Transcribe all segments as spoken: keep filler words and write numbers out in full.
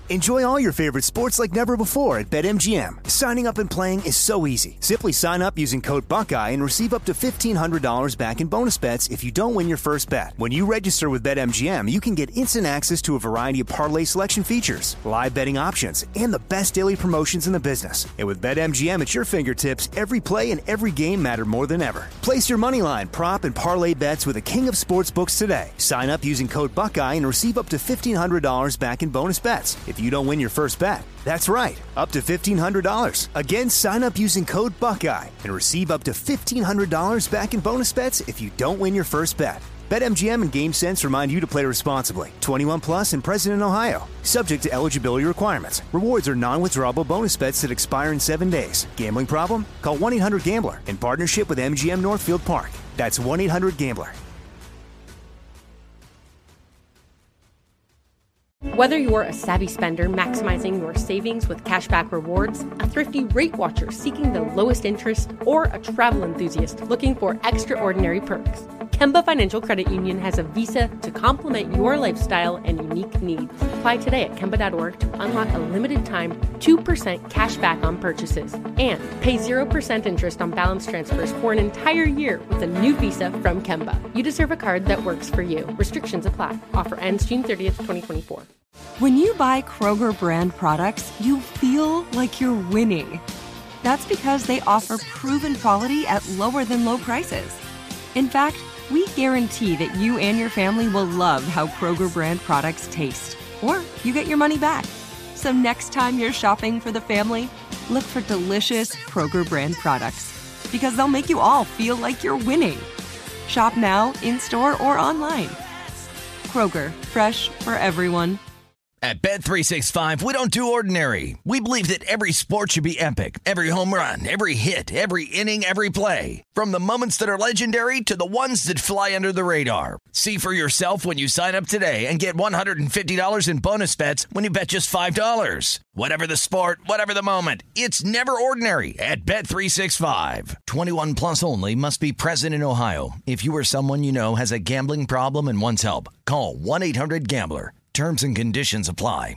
Enjoy all your favorite sports like never before at BetMGM. Signing up and playing is so easy. Simply sign up using code Buckeye and receive up to fifteen hundred dollars back in bonus bets if you don't win your first bet. When you register with BetMGM, you can get instant access to a variety of parlay selection features, live betting options, and the best daily promotions in the business. And with BetMGM at your fingertips, every play and every game matter more than ever. Place your moneyline, prop, and parlay bets with the king of sportsbooks today. Sign up using code Buckeye and receive up to fifteen hundred dollars back in bonus bets if you don't win your first bet. That's right, up to fifteen hundred dollars. Again, sign up using code Buckeye and receive up to fifteen hundred dollars back in bonus bets if you don't win your first bet. BetMGM and GameSense remind you to play responsibly. twenty-one plus and present in Ohio. Subject to eligibility requirements. Rewards are non-withdrawable bonus bets that expire in seven days. Gambling problem? Call one eight hundred gambler in partnership with M G M Northfield Park. That's one eight hundred gambler. Whether you're a savvy spender maximizing your savings with cashback rewards, a thrifty rate watcher seeking the lowest interest, or a travel enthusiast looking for extraordinary perks, Kemba Financial Credit Union has a visa to complement your lifestyle and unique needs. Apply today at Kemba dot org to unlock a limited time two percent cash back on purchases and pay zero percent interest on balance transfers for an entire year with a new visa from Kemba. You deserve a card that works for you. Restrictions apply. Offer ends June thirtieth, twenty twenty-four. When you buy Kroger brand products, you feel like you're winning. That's because they offer proven quality at lower than low prices. In fact, we guarantee that you and your family will love how Kroger brand products taste, or you get your money back. So next time you're shopping for the family, look for delicious Kroger brand products, because they'll make you all feel like you're winning. Shop now, in-store, or online. Kroger, fresh for everyone. At Bet three sixty-five, we don't do ordinary. We believe that every sport should be epic. Every home run, every hit, every inning, every play. From the moments that are legendary to the ones that fly under the radar. See for yourself when you sign up today and get one hundred fifty dollars in bonus bets when you bet just five dollars. Whatever the sport, whatever the moment, it's never ordinary at Bet three sixty-five. twenty-one plus only. Must be present in Ohio. If you or someone you know has a gambling problem and wants help, call one eight hundred gambler. Terms and conditions apply.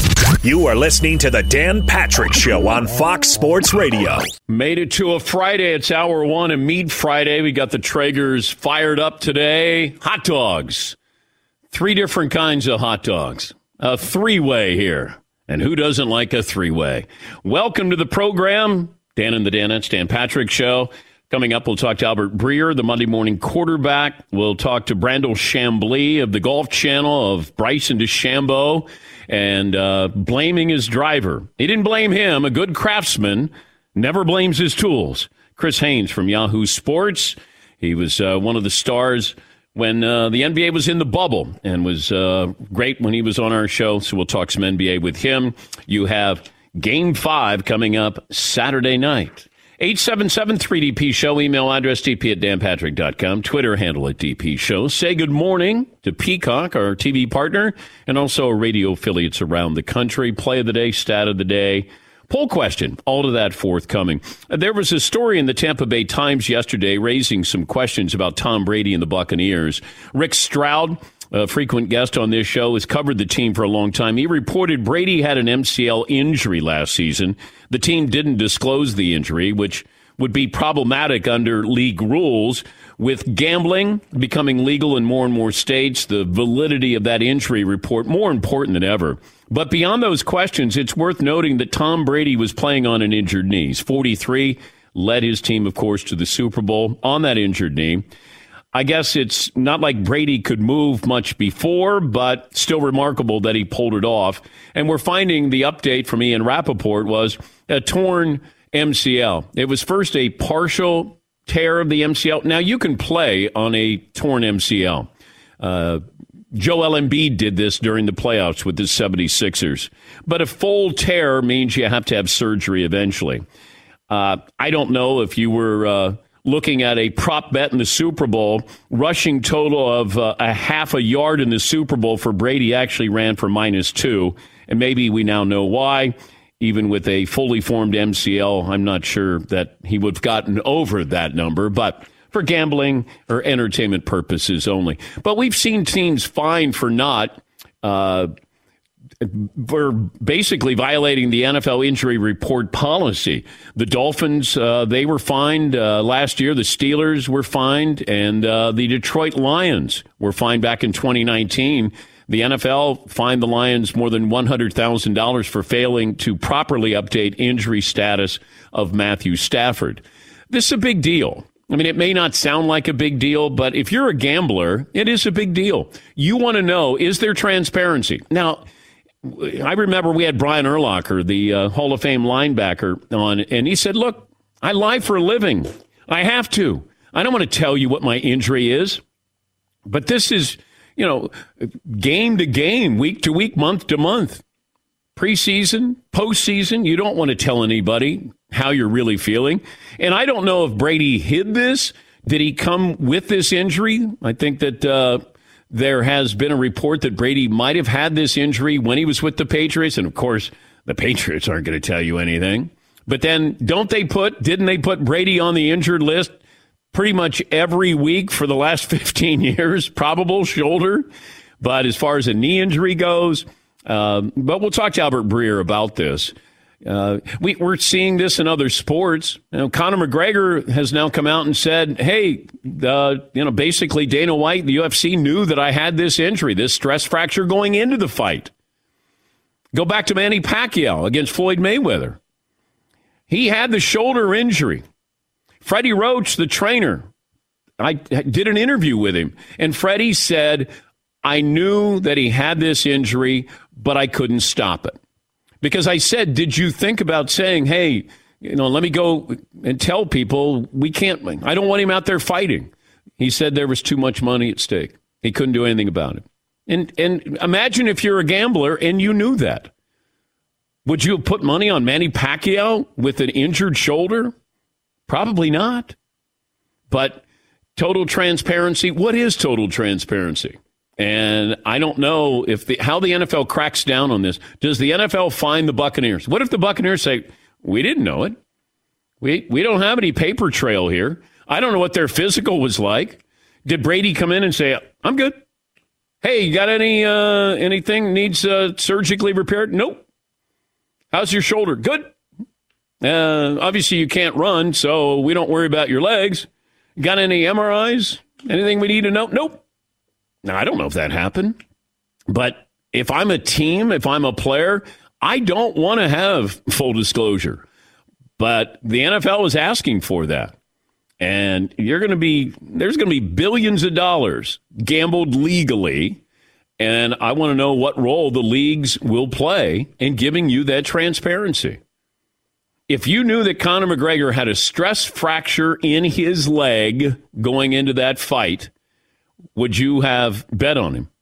You are listening to the Dan Patrick Show on Fox Sports Radio. Made it to a Friday. It's hour one and Meat Friday. We got the Traegers fired up today. Hot dogs. Three different kinds of hot dogs. A three-way here. And who doesn't like a three-way? Welcome to the program. Dan and the Danettes, Dan Patrick Show. Coming up, we'll talk to Albert Breer, the Monday morning quarterback. We'll talk to Brandel Chambly of the Golf Channel, of Bryson DeChambeau, and uh, blaming his driver. He didn't blame him. A good craftsman never blames his tools. Chris Haynes from Yahoo Sports. He was uh, one of the stars when uh, the N B A was in the bubble and was uh, great when he was on our show. So we'll talk some N B A with him. You have Game five coming up Saturday night. eight seven seven three D P Show. Email address d p at dan patrick dot com. Twitter handle at D P Show. Say good morning to Peacock, our T V partner, and also radio affiliates around the country. Play of the day, stat of the day, poll question, all of that forthcoming. There was a story in the Tampa Bay Times yesterday raising some questions about Tom Brady and the Buccaneers. Rick Stroud, a frequent guest on this show, has covered the team for a long time. He reported Brady had an M C L injury last season. The team didn't disclose the injury, which would be problematic under league rules. With gambling becoming legal in more and more states, the validity of that injury report more important than ever. But beyond those questions, it's worth noting that Tom Brady was playing on an injured knee. He's forty-three, led his team, of course, to the Super Bowl on that injured knee. I guess it's not like Brady could move much before, but still remarkable that he pulled it off. And we're finding the update from Ian Rappaport was a torn M C L. It was first a partial tear of the M C L. Now, you can play on a torn M C L. Uh, Joel Embiid did this during the playoffs with the seventy-sixers. But a full tear means you have to have surgery eventually. Uh, I don't know if you were uh, looking at a prop bet in the Super Bowl, rushing total of uh, a half a yard in the Super Bowl for Brady actually ran for minus two. And maybe we now know why. Even with a fully formed M C L, I'm not sure that he would have gotten over that number, but for gambling or entertainment purposes only. But we've seen teams fined for not uh, for basically violating the N F L injury report policy. The Dolphins, uh, they were fined uh, last year. The Steelers were fined, and uh, the Detroit Lions were fined back in twenty nineteen. The N F L fined the Lions more than one hundred thousand dollars for failing to properly update injury status of Matthew Stafford. This is a big deal. I mean, it may not sound like a big deal, but if you're a gambler, it is a big deal. You want to know, is there transparency? Now, I remember we had Brian Urlacher, the uh, Hall of Fame linebacker, on, and he said, look, I lie for a living. I have to. I don't want to tell you what my injury is, but this is, you know, game to game, week to week, month to month, preseason, postseason. You don't want to tell anybody how you're really feeling. And I don't know if Brady hid this. Did he come with this injury? I think that uh, there has been a report that Brady might have had this injury when he was with the Patriots. And, of course, the Patriots aren't going to tell you anything. But then don't they put, didn't they put Brady on the injured list pretty much every week for the last fifteen years? Probable shoulder. But as far as a knee injury goes, um, but we'll talk to Albert Breer about this. Uh, we, we're seeing this in other sports. You know, Conor McGregor has now come out and said, hey, uh, you know, basically Dana White, the U F C, knew that I had this injury, this stress fracture going into the fight. Go back to Manny Pacquiao against Floyd Mayweather. He had the shoulder injury. Freddie Roach, the trainer, I did an interview with him, and Freddie said, I knew that he had this injury, but I couldn't stop it. Because I said, did you think about saying, hey, you know, let me go and tell people we can't, I don't want him out there fighting. He said there was too much money at stake. He couldn't do anything about it. And and imagine if you're a gambler and you knew that. Would you have put money on Manny Pacquiao with an injured shoulder? Probably not. But total transparency, what is total transparency? And I don't know if the, how the N F L cracks down on this. Does the N F L fine the Buccaneers? What if the Buccaneers say, we didn't know it? We we don't have any paper trail here. I don't know what their physical was like. Did Brady come in and say, I'm good? Hey, you got any uh, anything needs uh, surgically repaired? Nope. How's your shoulder? Good. Uh, obviously, you can't run, so we don't worry about your legs. Got any M R Is? Anything we need to know? Nope. Now, I don't know if that happened, but if I'm a team, if I'm a player, I don't want to have full disclosure. But the N F L is asking for that. And you're going to be, there's going to be billions of dollars gambled legally. And I want to know what role the leagues will play in giving you that transparency. If you knew that Conor McGregor had a stress fracture in his leg going into that fight, would you have bet on him?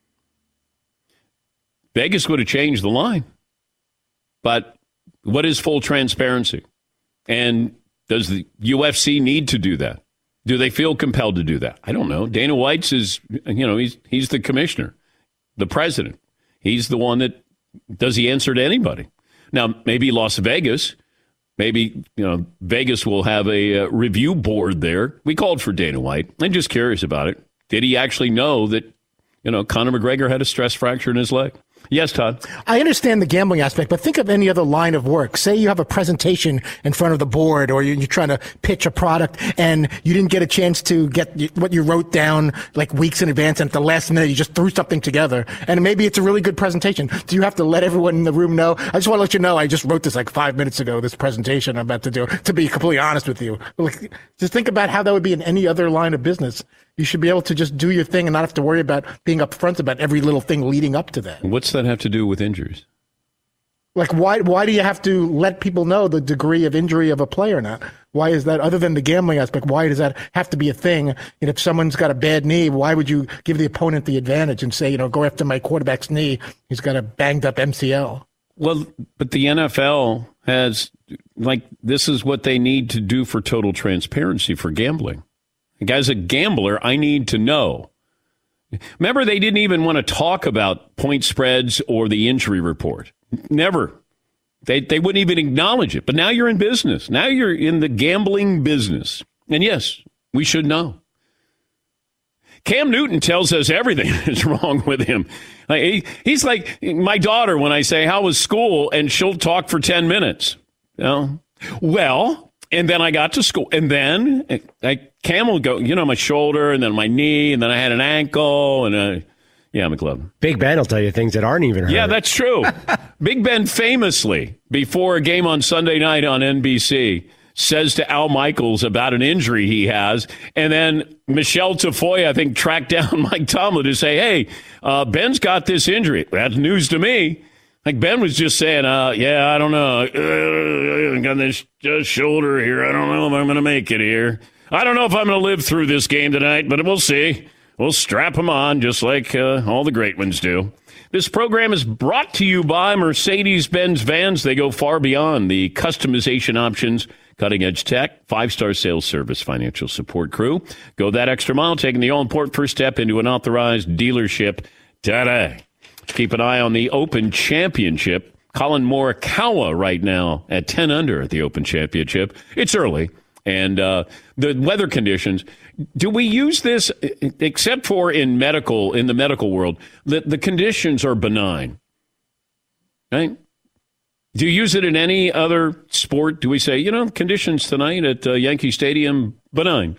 Vegas would have changed the line. But what is full transparency? And does the U F C need to do that? Do they feel compelled to do that? I don't know. Dana White's is, you know, he's he's the commissioner, the president. He's the one that, does he answer to anybody? Now, maybe Las Vegas, maybe, you know, Vegas will have a uh, review board there. We called for Dana White. I'm just curious about it. Did he actually know that, you know, Conor McGregor had a stress fracture in his leg? Yes, Todd. I understand the gambling aspect, but think of any other line of work. Say you have a presentation in front of the board, or you're trying to pitch a product and you didn't get a chance to get what you wrote down like weeks in advance, and at the last minute you just threw something together. And maybe it's a really good presentation. Do you have to let everyone in the room know? I just want to let you know I just wrote this like five minutes ago, this presentation I'm about to do, to be completely honest with you. Like, just think about how that would be in any other line of business. You should be able to just do your thing and not have to worry about being upfront about every little thing leading up to that. What's that have to do with injuries? Like, why why do you have to let people know the degree of injury of a player now? Why is that, other than the gambling aspect, why does that have to be a thing? And if someone's got a bad knee, why would you give the opponent the advantage and say, you know, go after my quarterback's knee? He's got a banged up M C L. Well, but the N F L has, like, this is what they need to do for total transparency for gambling. As a gambler, I need to know. Remember, they didn't even want to talk about point spreads or the injury report. Never. They they wouldn't even acknowledge it. But now you're in business. Now you're in the gambling business. And yes, we should know. Cam Newton tells us everything is wrong with him. Like, he, he's like my daughter when I say, how was school? And she'll talk for ten minutes. You know? Well, and then I got to school. And then I camel go, you know, my shoulder and then my knee. And then I had an ankle. And uh, yeah, McLovin. Big Ben will tell you things that aren't even hurt. Yeah, that's true. Big Ben famously, before a game on Sunday night on N B C, says to Al Michaels about an injury he has. And then Michelle Tafoya, I think, tracked down Mike Tomlin to say, hey, uh, Ben's got this injury. That's news to me. Like, Ben was just saying, uh, yeah, I don't know. Uh, I got this uh, shoulder here. I don't know if I'm going to make it here. I don't know if I'm going to live through this game tonight, but we'll see. We'll strap him on just like uh, all the great ones do. This program is brought to you by Mercedes-Benz vans. They go far beyond the customization options, cutting-edge tech, five-star sales service, financial support crew. Go that extra mile, taking the all-important first step into an authorized dealership today. Keep an eye on the Open Championship. Collin Morikawa right now at ten under at the Open Championship. It's early, and uh, the weather conditions. Do we use this, except for in medical, in the medical world, the, the conditions are benign, right? Do you use it in any other sport? Do we say, you know, conditions tonight at uh, Yankee Stadium, benign?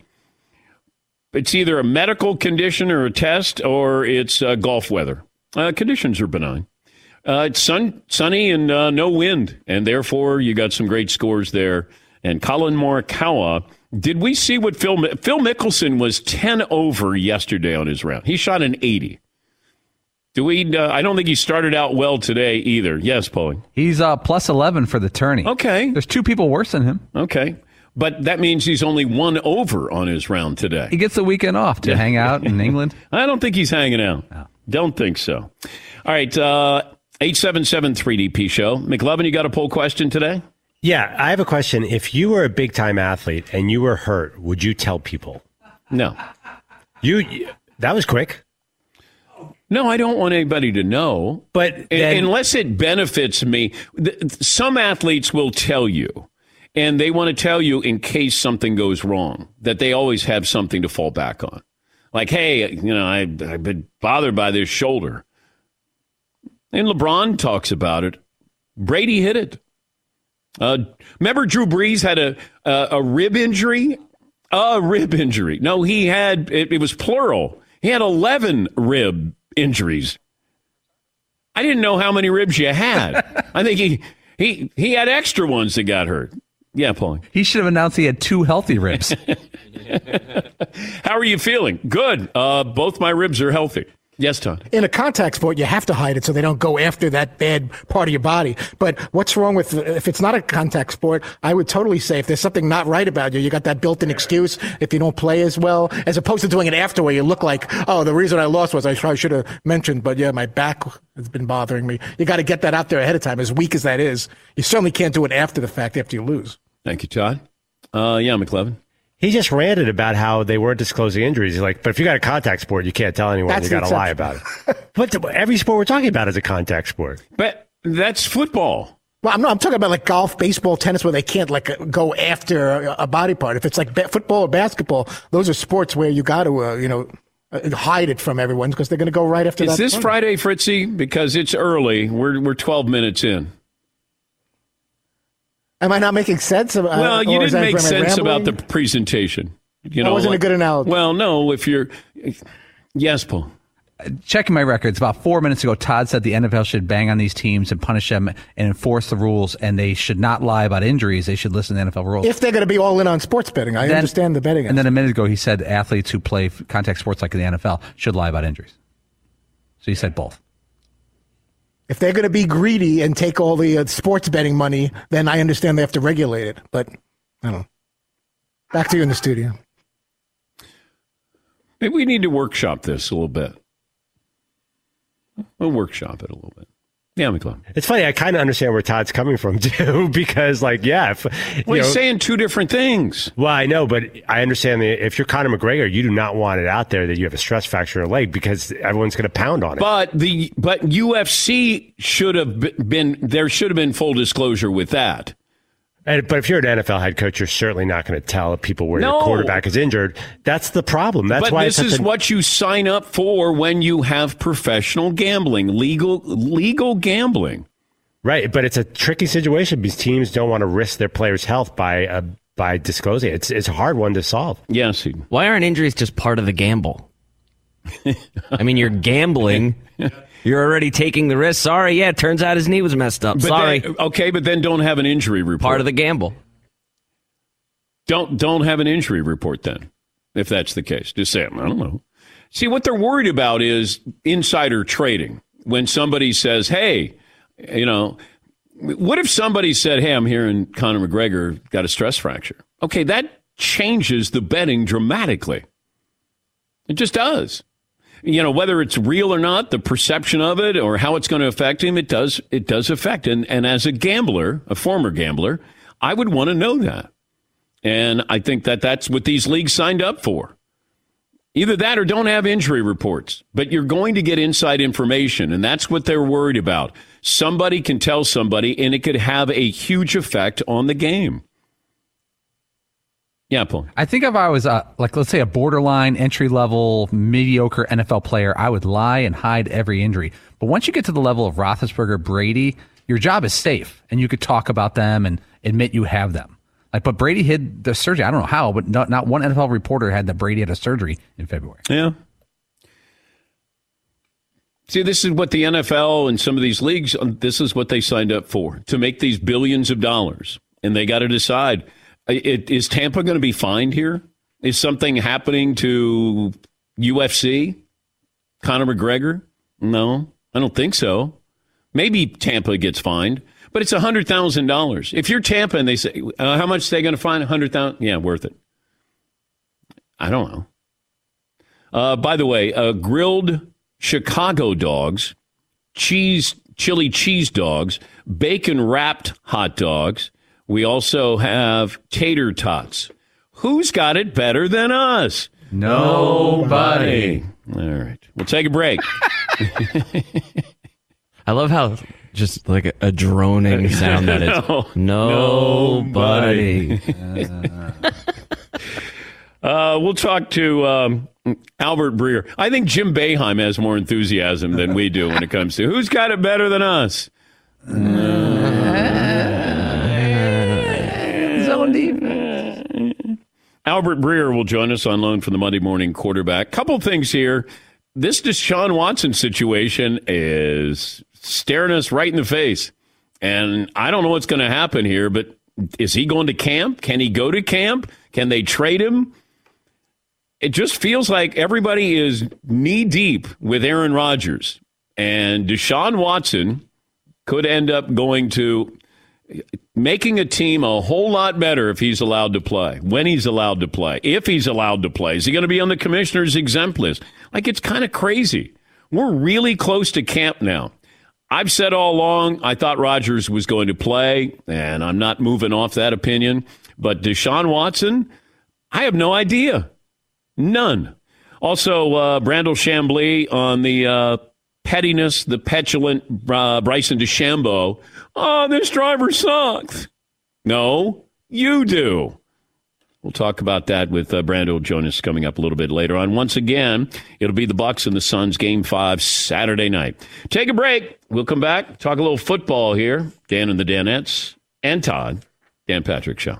It's either a medical condition or a test, or it's uh, golf weather. Uh, conditions are benign. Uh, it's sun, sunny and uh, no wind, and therefore you got some great scores there. And Collin Morikawa, did we see what Phil Phil Mickelson was ten over yesterday on his round? He shot an eighty. Do we? Uh, I don't think he started out well today either. Yes, Paulie. He's uh, plus eleven for the tourney. Okay. There's two people worse than him. Okay. But that means he's only one over on his round today. He gets the weekend off to hang out in England. I don't think he's hanging out. No. Don't think so. All right. Uh, eight seven seven three D P show. McLovin, you got a poll question today? Yeah, I have a question. If you were a big-time athlete and you were hurt, would you tell people? No. You that was quick. No, I don't want anybody to know. But then, unless it benefits me. Some athletes will tell you, and they want to tell you in case something goes wrong, that they always have something to fall back on. Like, hey, you know, I, I've been bothered by this shoulder. And LeBron talks about it. Brady hit it. Uh, remember Drew Brees had a, a a rib injury? A rib injury. No, he had, it, it was plural. He had eleven rib injuries. I didn't know how many ribs you had. I think he, he, he had extra ones that got hurt. Yeah, Paul. He should have announced he had two healthy ribs. How are you feeling? Good. Uh, both my ribs are healthy. Yes, Todd. In a contact sport, you have to hide it so they don't go after that bad part of your body. But what's wrong with, if it's not a contact sport, I would totally say if there's something not right about you, you got that built-in excuse if you don't play as well, as opposed to doing it after where you look like, oh, the reason I lost was I probably should have mentioned, but yeah, my back has been bothering me. You got to get that out there ahead of time, as weak as that is. You certainly can't do it after the fact, after you lose. Thank you, Todd. Uh, yeah, McLevin. He just ranted about how they weren't disclosing injuries. He's like, but if you got a contact sport, you can't tell anyone. That's you got to lie about it. But every sport we're talking about is a contact sport. But that's football. Well, I'm not. I'm talking about like golf, baseball, tennis, where they can't like go after a body part. If it's like ba- football or basketball, those are sports where you got to, uh, you know, uh, hide it from everyone because they're going to go right after is that. Is this point. Friday, Fritzy? Because it's early. We're we're twelve minutes in. Am I not making sense? About, well, you didn't make sense about the presentation. You know, that wasn't like, a good analogy. Well, no, if you're... Yes, Paul. Checking my records, about four minutes ago, Todd said the N F L should bang on these teams and punish them and enforce the rules, and they should not lie about injuries. They should listen to the N F L rules. If they're going to be all in on sports betting, I then, understand the betting. And then a minute ago, he said athletes who play contact sports like in the N F L should lie about injuries. So he said both. If they're going to be greedy and take all the uh, sports betting money, then I understand they have to regulate it. But I don't know. Back to you in the studio. Maybe we need to workshop this a little bit. We'll workshop it a little bit. Yeah, McClellan. It's funny. I kind of understand where Todd's coming from, too, because, like, yeah. If, well, he's know, saying two different things. Well, I know, but I understand that if you're Conor McGregor, you do not want it out there that you have a stress fracture in your leg because everyone's going to pound on it. But the but U F C should have been, there should have been full disclosure with that. And, but if you're an N F L head coach, you're certainly not going to tell people where no. your quarterback is injured. That's the problem. That's but why this it's is a, what you sign up for when you have professional gambling, legal legal gambling. Right, but it's a tricky situation because teams don't want to risk their players' health by uh, by disclosing it. It's it's a hard one to solve. Yes. Why aren't injuries just part of the gamble? I mean, you're gambling. You're already taking the risk. Sorry, yeah, it turns out his knee was messed up. But Sorry. Then, okay, but then don't have an injury report. Part of the gamble. Don't don't have an injury report then, if that's the case. Just say, I don't know. See, what they're worried about is insider trading. When somebody says, hey, you know, what if somebody said, hey, I'm hearing Conor McGregor got a stress fracture? Okay, that changes the betting dramatically. It just does. You know, whether it's real or not, the perception of it or how it's going to affect him, it does it does affect. And, and as a gambler, a former gambler, I would want to know that. And I think that that's what these leagues signed up for. Either that or don't have injury reports. But you're going to get inside information, and that's what they're worried about. Somebody can tell somebody, and it could have a huge effect on the game. Yeah, Paul. I think if I was, a, like, let's say a borderline, entry-level, mediocre N F L player, I would lie and hide every injury. But once you get to the level of Roethlisberger, Brady, your job is safe, and you could talk about them and admit you have them. Like, but Brady hid the surgery. I don't know how, but not, not one N F L reporter had that Brady had a surgery in February. Yeah. See, this is what the N F L and some of these leagues, this is what they signed up for, to make these billions of dollars. And they got to decide, it, is Tampa going to be fined here? Is something happening to U F C? Conor McGregor? No, I don't think so. Maybe Tampa gets fined. But it's one hundred thousand dollars. If you're Tampa and they say, uh, how much are they going to fine? one hundred thousand dollars? Yeah, worth it. I don't know. Uh, by the way, uh, grilled Chicago dogs, cheese, chili cheese dogs, bacon-wrapped hot dogs. We also have tater tots. Who's got it better than us? Nobody. All right. We'll take a break. I love how just like a, a droning sound that is. No, nobody. uh, we'll talk to um, Albert Breer. I think Jim Boeheim has more enthusiasm than we do when it comes to who's got it better than us. Uh, Zone deep. Albert Breer will join us on loan from the Monday Morning Quarterback. Couple things here. This Deshaun Watson situation is staring us right in the face. And I don't know what's going to happen here, but is he going to camp? Can he go to camp? Can they trade him? It just feels like everybody is knee-deep with Aaron Rodgers. And Deshaun Watson could end up going to making a team a whole lot better if he's allowed to play, when he's allowed to play, if he's allowed to play. Is he going to be on the commissioner's exempt list? Like, it's kind of crazy. We're really close to camp now. I've said all along I thought Rodgers was going to play, and I'm not moving off that opinion. But Deshaun Watson, I have no idea. None. Also, uh, Brandel Chambly on the uh, pettiness, the petulant uh, Bryson DeChambeau. Oh, this driver sucks. No, you do. We'll talk about that with uh, Brandel Jonas coming up a little bit later on. Once again, it'll be the Bucks and the Suns game five Saturday night. Take a break. We'll come back, talk a little football here. Dan and the Danettes and Todd. Dan Patrick Show.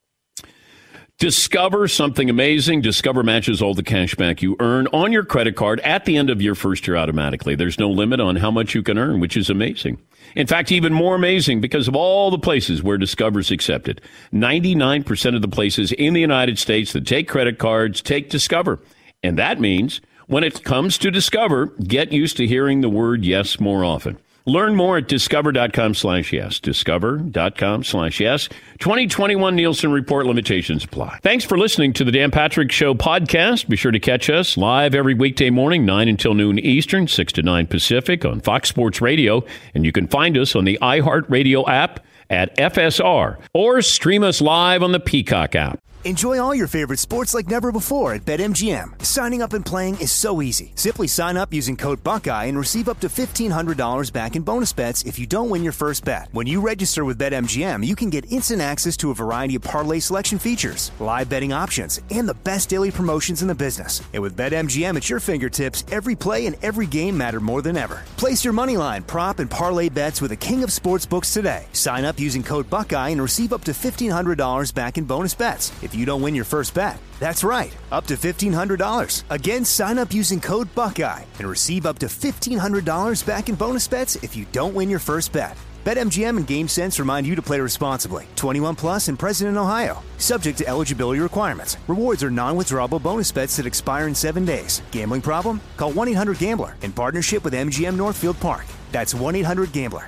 Discover something amazing. Discover matches all the cash back you earn on your credit card at the end of your first year automatically. There's no limit on how much you can earn, which is amazing. In fact, even more amazing because of all the places where Discover's accepted. ninety-nine percent of the places in the United States that take credit cards take Discover. And that means when it comes to Discover, get used to hearing the word yes more often. Learn more at discover.com slash yes. Discover.com slash yes. twenty twenty-one Nielsen Report limitations apply. Thanks for listening to the Dan Patrick Show podcast. Be sure to catch us live every weekday morning, nine until noon Eastern, six to nine Pacific on Fox Sports Radio. And you can find us on the iHeartRadio app at F S R or stream us live on the Peacock app. Enjoy all your favorite sports like never before at BetMGM. Signing up and playing is so easy. Simply sign up using code Buckeye and receive up to fifteen hundred dollars back in bonus bets if you don't win your first bet. When you register with BetMGM, you can get instant access to a variety of parlay selection features, live betting options, and the best daily promotions in the business. And with BetMGM at your fingertips, every play and every game matter more than ever. Place your moneyline, prop, and parlay bets with the king of sportsbooks today. Sign up using code Buckeye and receive up to fifteen hundred dollars back in bonus bets if you don't win your first bet. That's right, up to fifteen hundred dollars. Again, sign up using code Buckeye and receive up to fifteen hundred dollars back in bonus bets if you don't win your first bet. BetMGM and GameSense remind you to play responsibly. twenty-one plus and present in Ohio. Subject to eligibility requirements. Rewards are non-withdrawable bonus bets that expire in seven days. Gambling problem? Call one eight hundred gambler in partnership with M G M Northfield Park. That's one eight hundred gambler.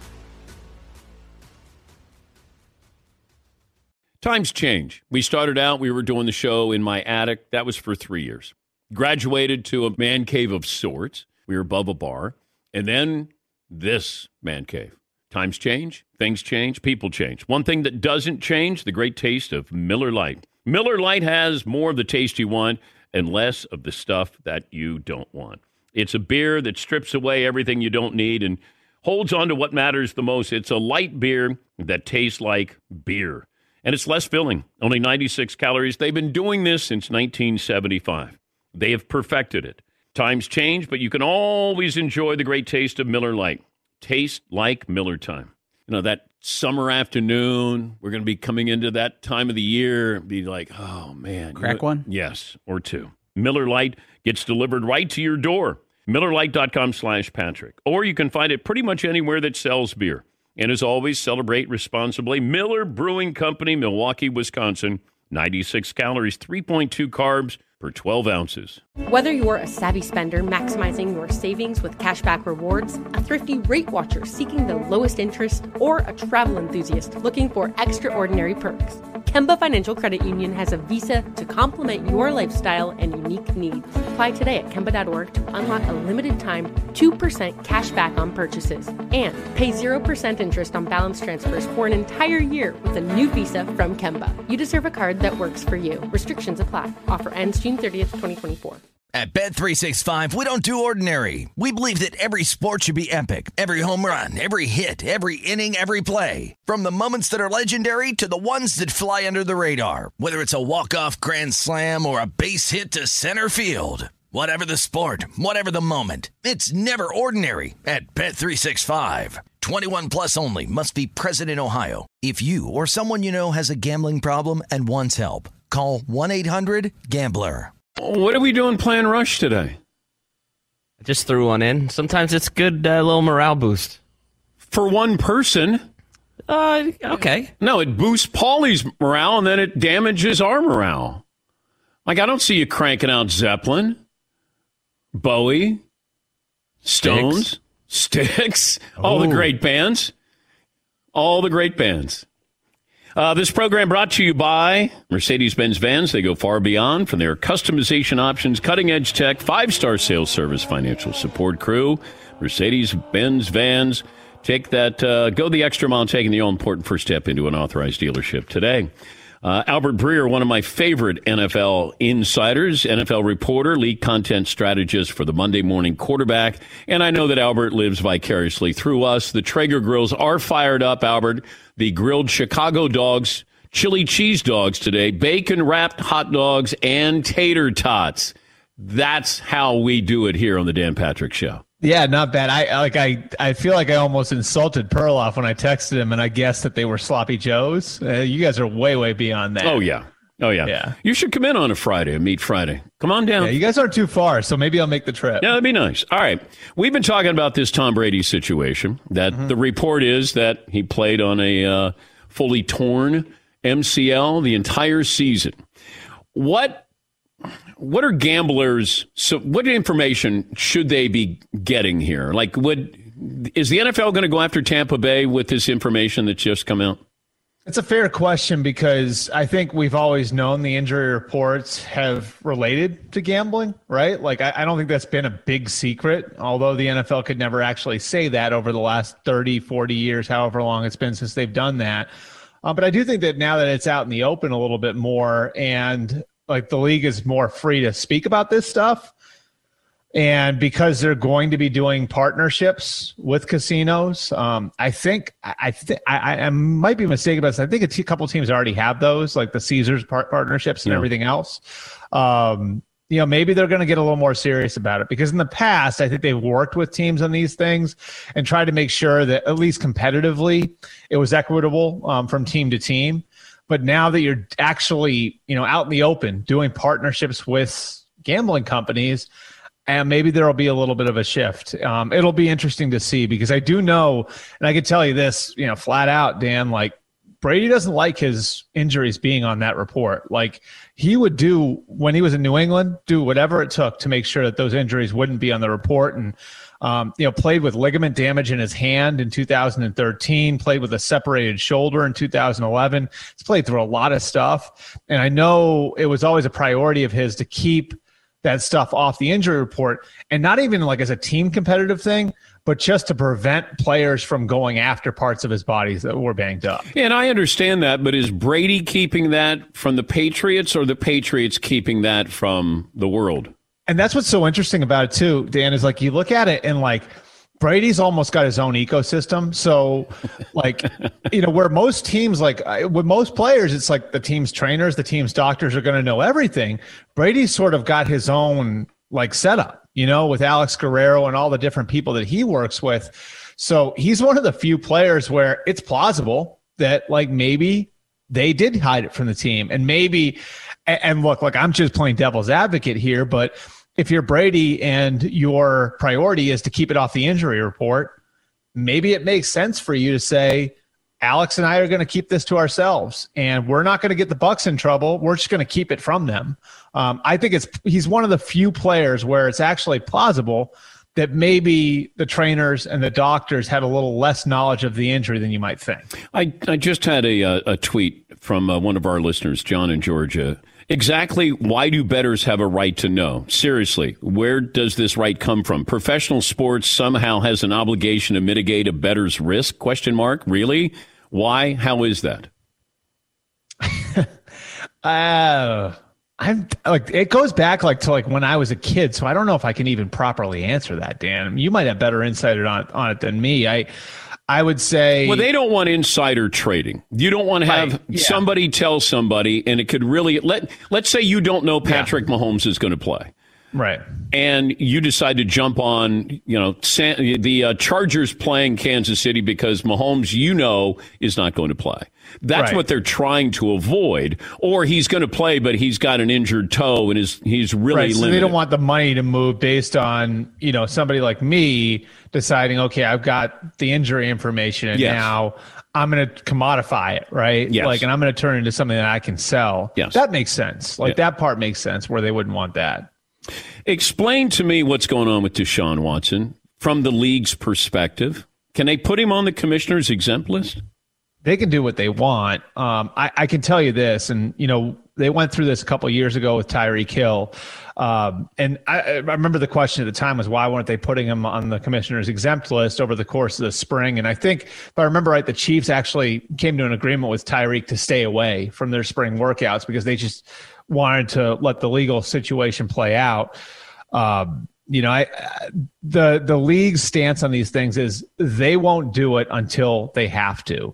Times change. We started out, we were doing the show in my attic. That was for three years. Graduated to a man cave of sorts. We were above a bar. And then this man cave. Times change, things change, people change. One thing that doesn't change, the great taste of Miller Lite. Miller Lite has more of the taste you want and less of the stuff that you don't want. It's a beer that strips away everything you don't need and holds on to what matters the most. It's a light beer that tastes like beer. And it's less filling, only ninety-six calories. They've been doing this since nineteen seventy-five. They have perfected it. Times change, but you can always enjoy the great taste of Miller Lite. Taste like Miller time. You know, that summer afternoon, we're going to be coming into that time of the year, be like, oh, man. Crack you know, one? Yes, or two. Miller Lite gets delivered right to your door. MillerLite.com slash Patrick. Or you can find it pretty much anywhere that sells beer. And as always, celebrate responsibly. Miller Brewing Company, Milwaukee, Wisconsin. ninety-six calories, three point two carbs per twelve ounces. Whether you're a savvy spender maximizing your savings with cashback rewards, a thrifty rate watcher seeking the lowest interest, or a travel enthusiast looking for extraordinary perks, Kemba Financial Credit Union has a visa to complement your lifestyle and unique needs. Apply today at Kemba dot org to unlock a limited time two percent cash back on purchases and pay zero percent interest on balance transfers for an entire year with a new visa from Kemba. You deserve a card that works for you. Restrictions apply. Offer ends June thirtieth, twenty twenty-four. At Bet three sixty-five, we don't do ordinary. We believe that every sport should be epic. Every home run, every hit, every inning, every play. From the moments that are legendary to the ones that fly under the radar. Whether it's a walk-off grand slam or a base hit to center field. Whatever the sport, whatever the moment. It's never ordinary at Bet three sixty-five. twenty-one plus only. Must be present in Ohio. If you or someone you know has a gambling problem and wants help, call one eight hundred gambler. What are we doing playing Rush today? I just threw one in. Sometimes it's good, uh, little morale boost. For one person. Uh, okay. No, it boosts Paulie's morale, and then it damages our morale. Like, I don't see you cranking out Zeppelin, Bowie, Stones, Styx, Styx all the great bands. All the great bands. Uh, this program brought to you by Mercedes-Benz Vans. They go far beyond from their customization options, cutting-edge tech, five-star sales service, financial support crew. Mercedes-Benz Vans. Take that, uh, go the extra mile, taking the all-important first step into an authorized dealership today. Uh, Albert Breer, one of my favorite N F L insiders, N F L reporter, lead content strategist for the Monday Morning Quarterback. And I know that Albert lives vicariously through us. The Traeger grills are fired up, Albert. The grilled Chicago dogs, chili cheese dogs today, bacon-wrapped hot dogs, and tater tots. That's how we do it here on the Dan Patrick Show. Yeah, not bad. I like. I, I feel like I almost insulted Perloff when I texted him and I guessed that they were sloppy joes. Uh, you guys are way, way beyond that. Oh yeah, oh yeah. Yeah. You should come in on a Friday, a meet Friday. Come on down. Yeah, you guys aren't too far, so maybe I'll make the trip. Yeah, that'd be nice. All right, we've been talking about this Tom Brady situation. That mm-hmm. the report is that he played on a uh, fully torn M C L the entire season. What? What are gamblers? So, what information should they be getting here? Like, would is the N F L going to go after Tampa Bay with this information that's just come out? It's a fair question because I think we've always known the injury reports have related to gambling, right? Like, I, I don't think that's been a big secret, although the N F L could never actually say that over the last thirty, forty years, however long it's been since they've done that. Uh, but I do think that now that it's out in the open a little bit more, and like the league is more free to speak about this stuff, and because they're going to be doing partnerships with casinos, um, I think I, th- I I might be mistaken about this. I think a t- couple teams already have those, like the Caesars par- partnerships and yeah. everything else. Um, you know, maybe they're going to get a little more serious about it, because in the past, I think they've worked with teams on these things and tried to make sure that at least competitively it was equitable um, from team to team. But now that you're actually, you know, out in the open doing partnerships with gambling companies, and maybe there will be a little bit of a shift. Um, it'll be interesting to see, because I do know, and I can tell you this, you know, flat out, Dan, like Brady doesn't like his injuries being on that report. Like he would do when he was in New England, do whatever it took to make sure that those injuries wouldn't be on the report. And, um, you know, played with ligament damage in his hand in two thousand thirteen, played with a separated shoulder in two thousand eleven. He's played through a lot of stuff. And I know it was always a priority of his to keep that stuff off the injury report, and not even like as a team competitive thing, but just to prevent players from going after parts of his bodies that were banged up. Yeah, and I understand that, but is Brady keeping that from the Patriots, or the Patriots keeping that from the world? And that's what's so interesting about it too, Dan, is like you look at it and like Brady's almost got his own ecosystem. So like, you know, where most teams, like with most players, it's like the team's trainers, the team's doctors are going to know everything. Brady's sort of got his own like setup, you know, with Alex Guerrero and all the different people that he works with. So he's one of the few players where it's plausible that like maybe they did hide it from the team. And maybe, and look, like I'm just playing devil's advocate here, but if you're Brady and your priority is to keep it off the injury report, maybe it makes sense for you to say, Alex and I are going to keep this to ourselves, and we're not going to get the Bucs in trouble. We're just going to keep it from them. Um, I think it's he's one of the few players where it's actually plausible that maybe the trainers and the doctors had a little less knowledge of the injury than you might think. I, I just had a, a tweet from uh, one of our listeners, John in Georgia. Exactly why do bettors have a right to know? Seriously, where does this right come from? Professional sports somehow has an obligation to mitigate a bettor's risk? Question mark. Really? Why? How is that? uh, I'm like it goes back like to like when I was a kid, so I don't know if I can even properly answer that, Dan. You might have better insight on on it than me. I. I would say... Well, they don't want insider trading. You don't want to have right, yeah. somebody tell somebody, and it could really... let Let's say you don't know Patrick yeah. Mahomes is going to play. Right. And you decide to jump on, you know, San, the uh, Chargers playing Kansas City because Mahomes, you know, is not going to play. That's right. what they're trying to avoid. Or he's going to play, but he's got an injured toe and is he's really right, so limited. They don't want the money to move based on, you know, somebody like me deciding, okay, I've got the injury information and yes. now I'm going to commodify it, right? Yes. Like, and I'm going to turn it into something that I can sell. Yes. That makes sense. Like yeah. that part makes sense where they wouldn't want that. Explain to me what's going on with Deshaun Watson from the league's perspective. Can they put him on the commissioner's exempt list? They can do what they want. Um, I, I can tell you this, and you know they went through this a couple of years ago with Tyreek Hill, um, and I, I remember the question at the time was why weren't they putting him on the commissioner's exempt list over the course of the spring? And I think if I remember right, the Chiefs actually came to an agreement with Tyreek to stay away from their spring workouts because they just wanted to let the legal situation play out. Um, you know, I, the the league's stance on these things is they won't do it until they have to.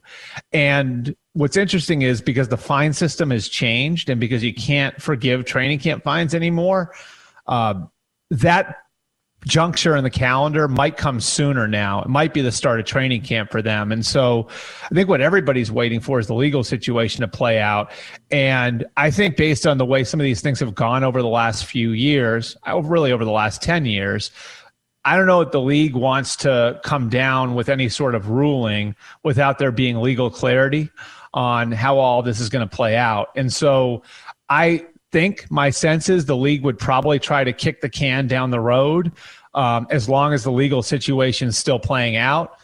And what's interesting is because the fine system has changed and because you can't forgive training camp fines anymore, uh, that juncture in the calendar might come sooner now. It might be the start of training camp for them. And so I think what everybody's waiting for is the legal situation to play out. And I think based on the way some of these things have gone over the last few years, really over the last ten years, I don't know if the league wants to come down with any sort of ruling without there being legal clarity on how all this is going to play out. And so I think my sense is the league would probably try to kick the can down the road um, as long as the legal situation is still playing out.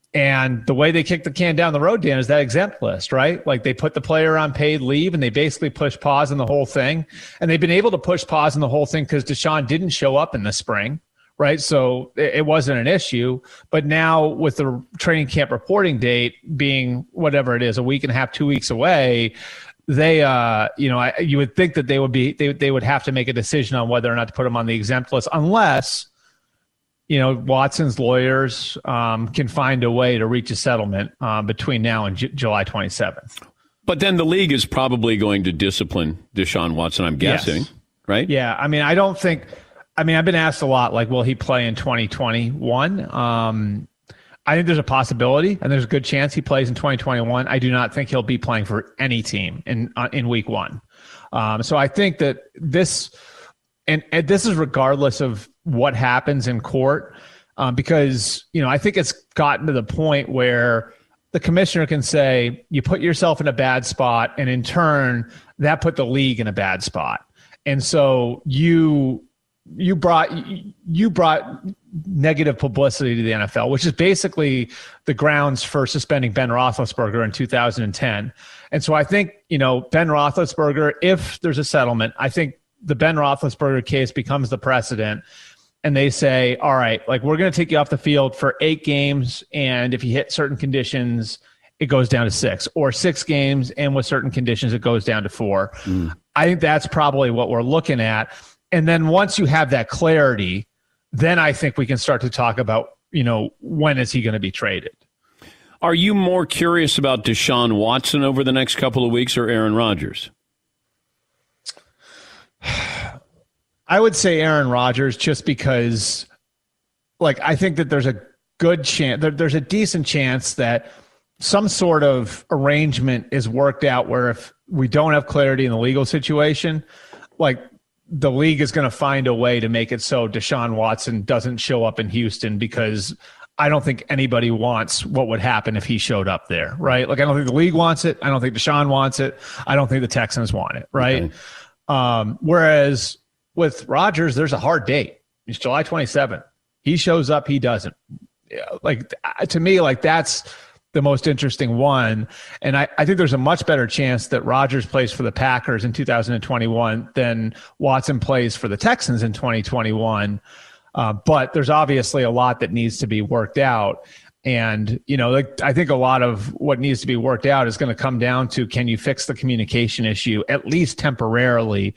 And the way they kick the can down the road, Dan, is that exempt list, right? Like they put the player on paid leave and they basically push pause on the whole thing. And they've been able to push pause on the whole thing because Deshaun didn't show up in the spring, right? So it, it wasn't an issue. But now with the training camp reporting date being whatever it is, a week and a half, two weeks away, they, uh, you know, I, you would think that they would be, they, they would have to make a decision on whether or not to put him on the exempt list, unless, you know, Watson's lawyers um, can find a way to reach a settlement uh, between now and J- July twenty-seventh. But then the league is probably going to discipline Deshaun Watson, I'm guessing, yes. right? Yeah. I mean, I don't think, I mean, I've been asked a lot, like, will he play in twenty twenty-one? Um, I think there's a possibility, and there's a good chance he plays in twenty twenty-one. I do not think he'll be playing for any team in uh, in week one. Um, so I think that this, and, and this is regardless of what happens in court, um, because, you know, I think it's gotten to the point where the commissioner can say, you put yourself in a bad spot, and in turn, that put the league in a bad spot. And so you you brought you brought negative publicity to the N F L, which is basically the grounds for suspending Ben Roethlisberger in two thousand ten. And so I think, you know, Ben Roethlisberger, if there's a settlement, I think the Ben Roethlisberger case becomes the precedent. And they say, all right, like, we're going to take you off the field for eight games, and if you hit certain conditions, it goes down to six, or six games, and with certain conditions, it goes down to four. Mm. I think that's probably what we're looking at. And then once you have that clarity, then I think we can start to talk about, you know, when is he going to be traded? Are you more curious about Deshaun Watson over the next couple of weeks or Aaron Rodgers? I would say Aaron Rodgers, just because, like, I think that there's a good chance, there, there's a decent chance that some sort of arrangement is worked out where if we don't have clarity in the legal situation, like, the league is going to find a way to make it so Deshaun Watson doesn't show up in Houston, because I don't think anybody wants what would happen if he showed up there, right? Like, I don't think the league wants it. I don't think Deshaun wants it. I don't think the Texans want it, right? Okay. Um, whereas with Rodgers, there's a hard date. It's July twenty-seventh. He shows up, he doesn't. Like, to me, like, that's the most interesting one. And I, I think there's a much better chance that Rodgers plays for the Packers in two thousand twenty-one than Watson plays for the Texans in twenty twenty-one. Uh, but there's obviously a lot that needs to be worked out. And, you know, like, I think a lot of what needs to be worked out is going to come down to, can you fix the communication issue, at least temporarily,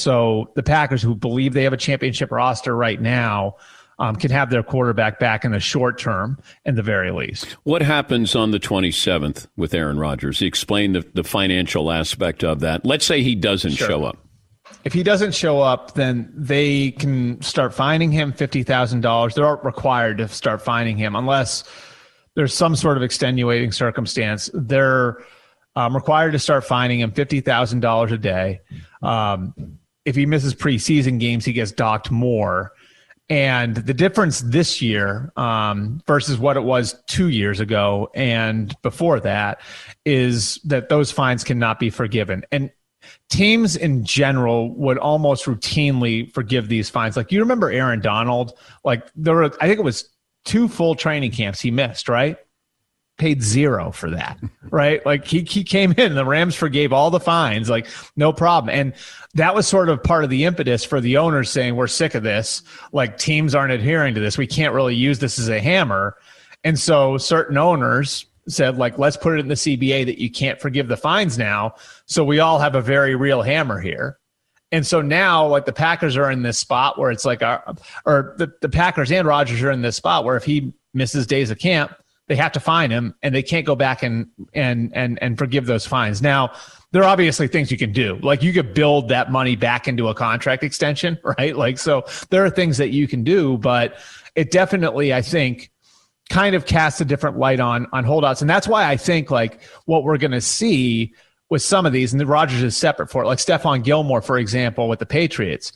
so the Packers, who believe they have a championship roster right now, um, can have their quarterback back in the short term, in the very least. What happens on the twenty-seventh with Aaron Rodgers? Explain the, the financial aspect of that. Let's say he doesn't sure. show up. If he doesn't show up, then they can start fining him fifty thousand dollars. They're required to start fining him unless there's some sort of extenuating circumstance. They're um, required to start fining him fifty thousand dollars a day. Um, if he misses preseason games, he gets docked more. And the difference this year um, versus what it was two years ago and before that is that those fines cannot be forgiven. And teams in general would almost routinely forgive these fines. Like, you remember Aaron Donald? Like, there were, I think it was two full training camps he missed, right? Paid zero for that, right? Like, he he came in, the Rams forgave all the fines, like, no problem. And that was sort of part of the impetus for the owners saying, we're sick of this. Like, teams aren't adhering to this. We can't really use this as a hammer. And so certain owners said, like, let's put it in the C B A that you can't forgive the fines now. So we all have a very real hammer here. And so now, like, the Packers are in this spot where it's like, our, or the, the Packers and Rodgers are in this spot where if he misses days of camp, they have to fine him, and they can't go back and and and and forgive those fines. Now, there are obviously things you can do. Like, you could build that money back into a contract extension, right? Like, so there are things that you can do, but it definitely, I think, kind of casts a different light on on holdouts. And that's why I think, like, what we're going to see with some of these, and the Rodgers is separate for it, like Stephon Gilmore, for example, with the Patriots.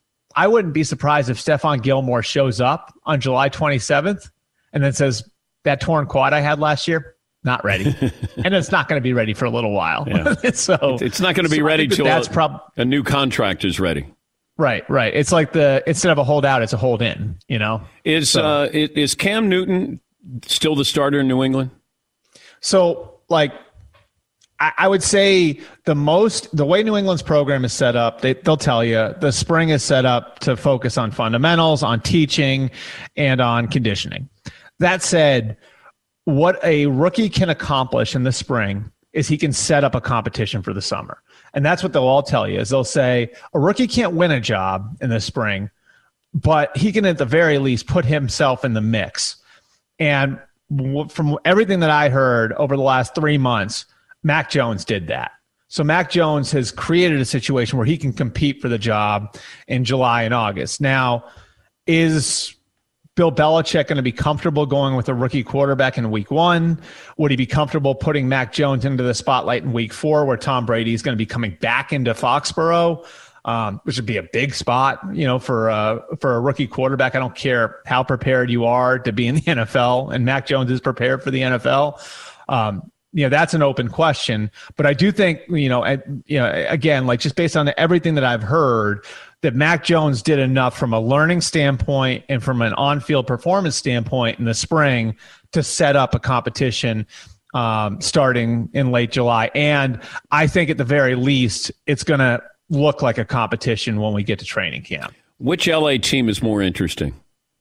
I wouldn't be surprised if Stephon Gilmore shows up on July twenty-seventh and then says, that torn quad I had last year, not ready. And it's not going to be ready for a little while. Yeah. so It's not going to be so ready till that's a, prob- a new contract is ready. Right, right. It's like the instead of a holdout, it's a hold in, you know? Is so, uh, is Cam Newton still the starter in New England? So, like, I, I would say the most, the way New England's program is set up, they, they'll tell you the spring is set up to focus on fundamentals, on teaching, and on conditioning. That said, what a rookie can accomplish in the spring is he can set up a competition for the summer. And that's what they'll all tell you is they'll say a rookie can't win a job in the spring, but he can at the very least put himself in the mix. And from everything that I heard over the last three months, Mac Jones did that. So Mac Jones has created a situation where he can compete for the job in July and August. Now, is Bill Belichick going to be comfortable going with a rookie quarterback in week one? Would he be comfortable putting Mac Jones into the spotlight in week four where Tom Brady is going to be coming back into Foxborough, um, which would be a big spot, you know, for, uh, for a rookie quarterback? I don't care how prepared you are to be in the N F L, and Mac Jones is prepared for the N F L. Um, you know, that's an open question. But I do think, you know, I, you know, again, like just based on everything that I've heard, that Mac Jones did enough from a learning standpoint and from an on-field performance standpoint in the spring to set up a competition um, starting in late July. And I think at the very least, it's going to look like a competition when we get to training camp. Which L A team is more interesting?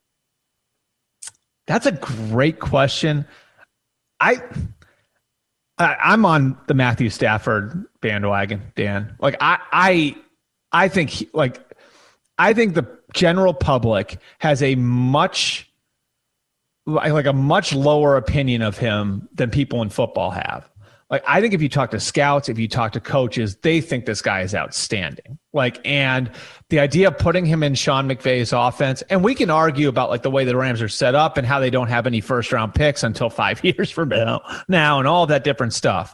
That's a great question. I, I I'm on the Matthew Stafford bandwagon, Dan. Like I I I think he, like I think the general public has a much like a much lower opinion of him than people in football have. Like, I think if you talk to scouts, if you talk to coaches, they think this guy is outstanding. Like, and the idea of putting him in Sean McVay's offense, and we can argue about like the way the Rams are set up and how they don't have any first round picks until five years from now, now and all that different stuff.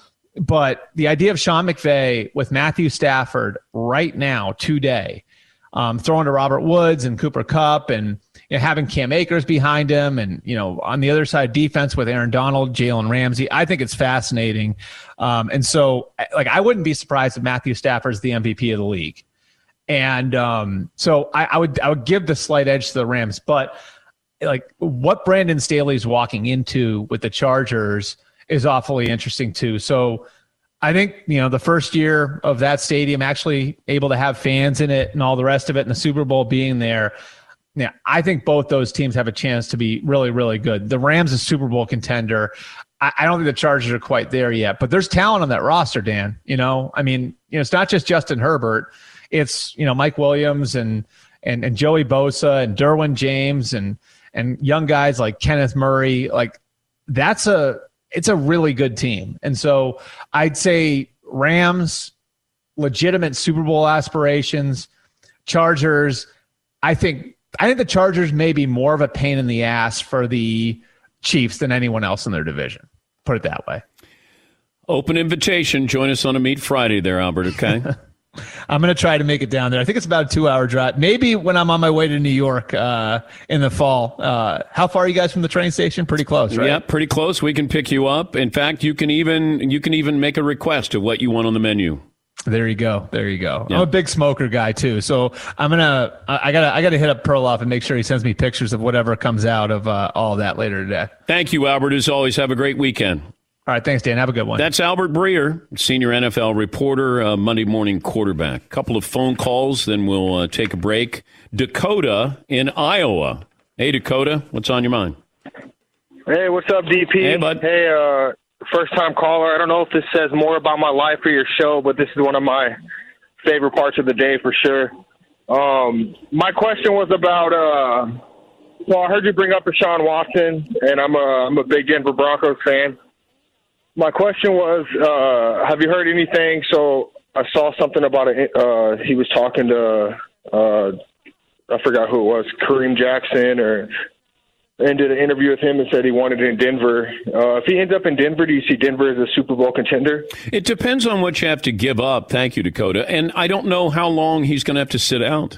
But the idea of Sean McVay with Matthew Stafford right now, today, um, throwing to Robert Woods and Cooper Kupp and you know, having Cam Akers behind him and, you know, on the other side, defense with Aaron Donald, Jalen Ramsey. I think it's fascinating. Um, and so, like, I wouldn't be surprised if Matthew Stafford's the M V P of the league. And um, so I, I would I would give the slight edge to the Rams. But, like, what Brandon Staley's walking into with the Chargers is awfully interesting, too. So I think, you know, the first year of that stadium actually able to have fans in it and all the rest of it and the Super Bowl being there, yeah, I think both those teams have a chance to be really, really good. The Rams is Super Bowl contender. I, I don't think the Chargers are quite there yet, but there's talent on that roster, Dan. You know, I mean, you know, it's not just Justin Herbert. It's, you know, Mike Williams and and and Joey Bosa and Derwin James and and young guys like Kenneth Murray. Like, that's a it's a really good team. And so I'd say Rams, legitimate Super Bowl aspirations. Chargers, I think. I think the Chargers may be more of a pain in the ass for the Chiefs than anyone else in their division. Put it that way. Open invitation. Join us on a Meat Friday there, Albert, okay? I'm going to try to make it down there. I think it's about a two-hour drive. Maybe when I'm on my way to New York uh, in the fall. Uh, how far are you guys from the train station? Pretty close, right? Yeah, pretty close. We can pick you up. In fact, you can even you can even make a request of what you want on the menu. There you go. There you go. Yeah. I'm a big smoker guy too, so I'm gonna. I gotta. I gotta hit up Perloff and make sure he sends me pictures of whatever comes out of uh, all of that later today. Thank you, Albert. As always, have a great weekend. All right, thanks, Dan. Have a good one. That's Albert Breer, senior N F L reporter, uh, Monday morning quarterback. Couple of phone calls, then we'll uh, take a break. Dakota in Iowa. Hey, Dakota, what's on your mind? Hey, what's up, D P? Hey, bud. Hey, uh. First-time caller. I don't know if this says more about my life or your show, but this is one of my favorite parts of the day for sure. Um, my question was about, uh, well, I heard you bring up Deshaun Watson, and I'm a, I'm a big Denver Broncos fan. My question was, uh, have you heard anything? So I saw something about it. Uh, he was talking to, uh, I forgot who it was, Kareem Jackson or – and did an interview with him and said he wanted it in Denver. Uh, if he ends up in Denver, do you see Denver as a Super Bowl contender? It depends on what you have to give up. Thank you, Dakota. And I don't know how long he's going to have to sit out.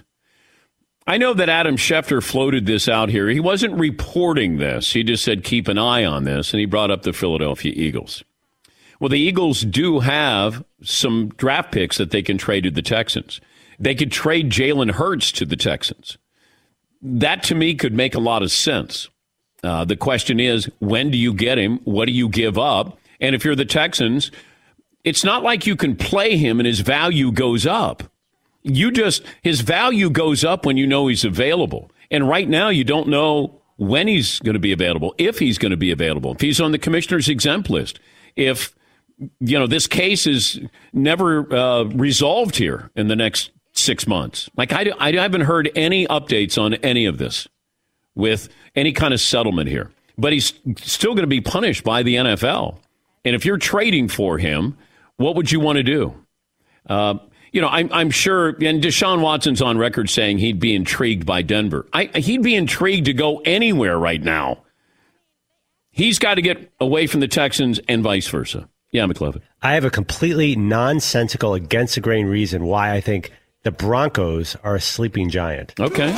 I know that Adam Schefter floated this out here. He wasn't reporting this. He just said keep an eye on this, and he brought up the Philadelphia Eagles. Well, the Eagles do have some draft picks that they can trade to the Texans. They could trade Jalen Hurts to the Texans. That, to me, could make a lot of sense. Uh, the question is, when do you get him? What do you give up? And if you're the Texans, It's not like you can play him and his value goes up. You just, his value goes up when you know he's available. And right now you don't know when he's going to be available, if he's going to be available, if he's on the commissioner's exempt list, if, you know, this case is never uh, resolved here in the next six months. Like, I, I haven't heard any updates on any of this with any kind of settlement here. But he's still going to be punished by the N F L. And if you're trading for him, what would you want to do? Uh, you know, I'm, I'm sure, and Deshaun Watson's on record saying he'd be intrigued by Denver. I, he'd be intrigued to go anywhere right now. He's got to get away from the Texans and vice versa. Yeah, McLovin. I have a completely nonsensical, against-the-grain reason why I think the Broncos are a sleeping giant. Okay.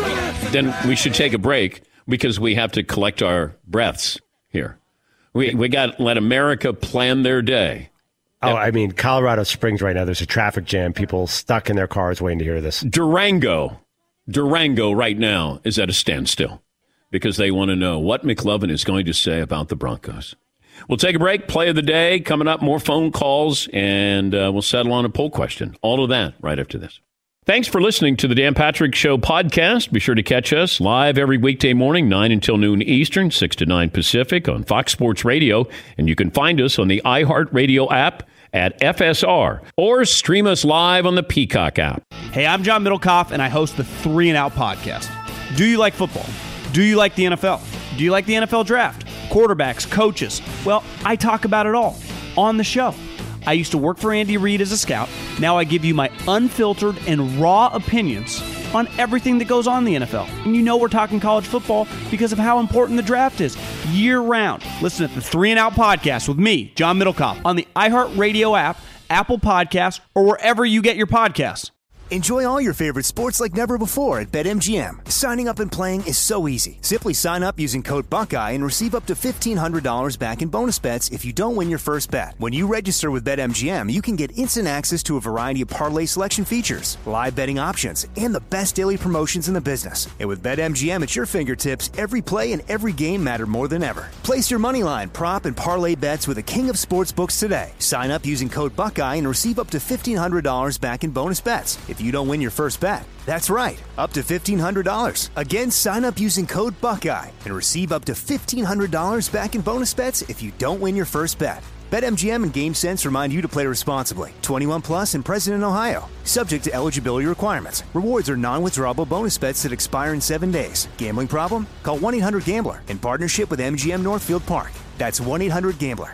Then we should take a break because we have to collect our breaths here. We we got to let America plan their day. Oh, I mean, Colorado Springs right now, there's a traffic jam. People stuck in their cars waiting to hear this. Durango. Durango right now is at a standstill because they want to know what McLovin is going to say about the Broncos. We'll take a break. Play of the day coming up. More phone calls, and uh, we'll settle on a poll question. All of that right after this. Thanks for listening to the Dan Patrick Show podcast. Be sure to catch us live every weekday morning, nine until noon Eastern, six to nine Pacific on Fox Sports Radio. And you can find us on the iHeartRadio app at F S R or stream us live on the Peacock app. Hey, I'm John Middlecoff, and I host the Three and Out podcast. Do you like football? Do you like the N F L? Do you like the N F L draft? Quarterbacks, coaches? Well, I talk about it all on the show. I used to work for Andy Reid as a scout. Now I give you my unfiltered and raw opinions on everything that goes on in the N F L. And you know we're talking college football because of how important the draft is year-round. Listen to the Three and Out podcast with me, John Middlecoff, on the iHeartRadio app, Apple Podcasts, or wherever you get your podcasts. Enjoy all your favorite sports like never before at BetMGM. Signing up and playing is so easy. Simply sign up using code Buckeye and receive up to fifteen hundred dollars back in bonus bets if you don't win your first bet. When you register with BetMGM, you can get instant access to a variety of parlay selection features, live betting options, and the best daily promotions in the business. And with BetMGM at your fingertips, every play and every game matter more than ever. Place your moneyline, prop, and parlay bets with the king of sportsbooks today. Sign up using code Buckeye and receive up to fifteen hundred dollars back in bonus bets if you don't win your first bet. That's right, up to fifteen hundred dollars. Again, sign up using code Buckeye and receive up to fifteen hundred dollars back in bonus bets if you don't win your first bet. BetMGM and GameSense remind you to play responsibly. twenty-one plus and present in Ohio. Subject to eligibility requirements. Rewards are non-withdrawable bonus bets that expire in seven days. Gambling problem? Call one eight hundred gambler in partnership with M G M Northfield Park. That's one eight hundred gambler.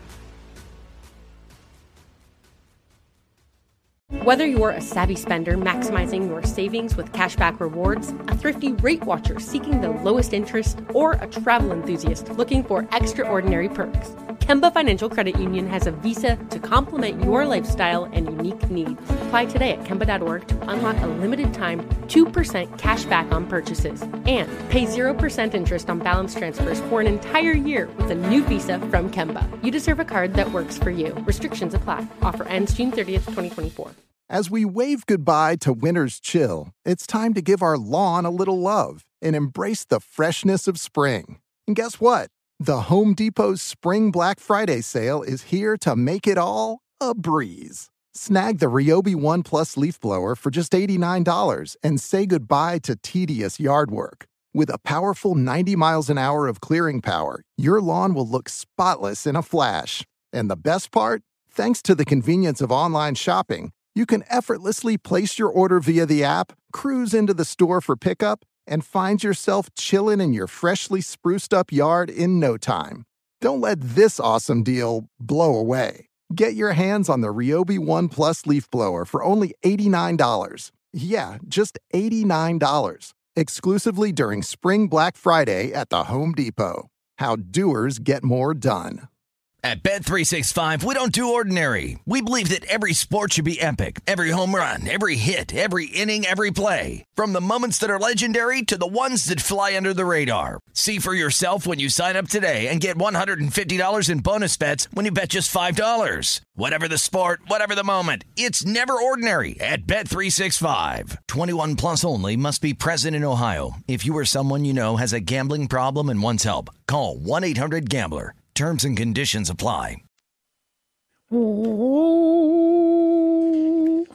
Whether you're a savvy spender maximizing your savings with cashback rewards, a thrifty rate watcher seeking the lowest interest, or a travel enthusiast looking for extraordinary perks, Kemba Financial Credit Union has a visa to complement your lifestyle and unique needs. Apply today at Kemba dot org to unlock a limited time two percent cash back on purchases and pay zero percent interest on balance transfers for an entire year with a new visa from Kemba. You deserve a card that works for you. Restrictions apply. Offer ends June thirtieth, twenty twenty-four. As we wave goodbye to winter's chill, it's time to give our lawn a little love and embrace the freshness of spring. And guess what? The Home Depot's Spring Black Friday sale is here to make it all a breeze. Snag the Ryobi One Plus leaf blower for just eighty-nine dollars and say goodbye to tedious yard work. With a powerful ninety miles an hour of clearing power, your lawn will look spotless in a flash. And the best part? Thanks to the convenience of online shopping, you can effortlessly place your order via the app, cruise into the store for pickup, and find yourself chilling in your freshly spruced up yard in no time. Don't let this awesome deal blow away. Get your hands on the Ryobi One Plus leaf blower for only eighty-nine dollars. Yeah, just eighty-nine dollars. Exclusively during Spring Black Friday at the Home Depot. How doers get more done. At Bet three sixty-five, we don't do ordinary. We believe that every sport should be epic. Every home run, every hit, every inning, every play. From the moments that are legendary to the ones that fly under the radar. See for yourself when you sign up today and get one hundred fifty dollars in bonus bets when you bet just five dollars. Whatever the sport, whatever the moment, it's never ordinary at Bet three sixty-five. twenty-one plus only. Must be present in Ohio. If you or someone you know has a gambling problem and wants help, call one eight hundred gambler. Terms and conditions apply. Oh